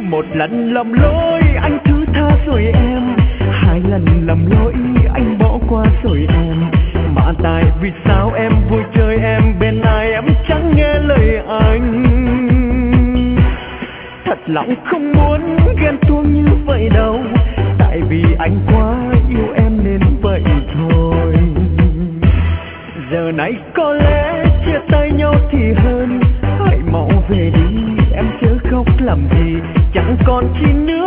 Một lần lầm lỗi anh thứ tha rồi em, hai lần lầm lỗi anh bỏ qua rồi em. Mà tại vì sao em vui chơi em bên ai em chẳng nghe lời anh. Thật lòng không muốn ghen tuông như vậy đâu, tại vì anh quá yêu em nên vậy thôi. Giờ này có lẽ chia tay nhau thì hơn, hãy mau về đi em chớ khóc làm gì, chẳng còn chi nữa